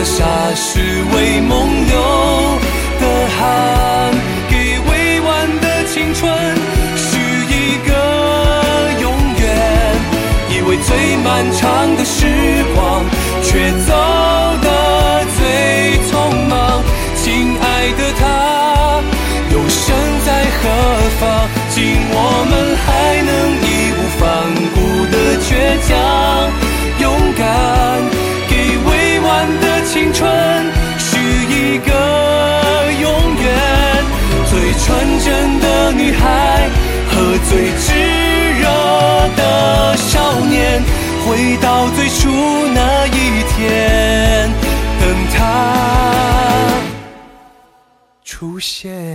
的傻是为梦留的汗，给未完的青春是一个永远，以为最漫长的时光却走得最匆忙。亲爱的他又身在何方，今我们还能义无反顾的倔强勇敢，给未完的青春是一个永远，最纯真的女孩和最炙热的少年，回到最初那一天，等他出现。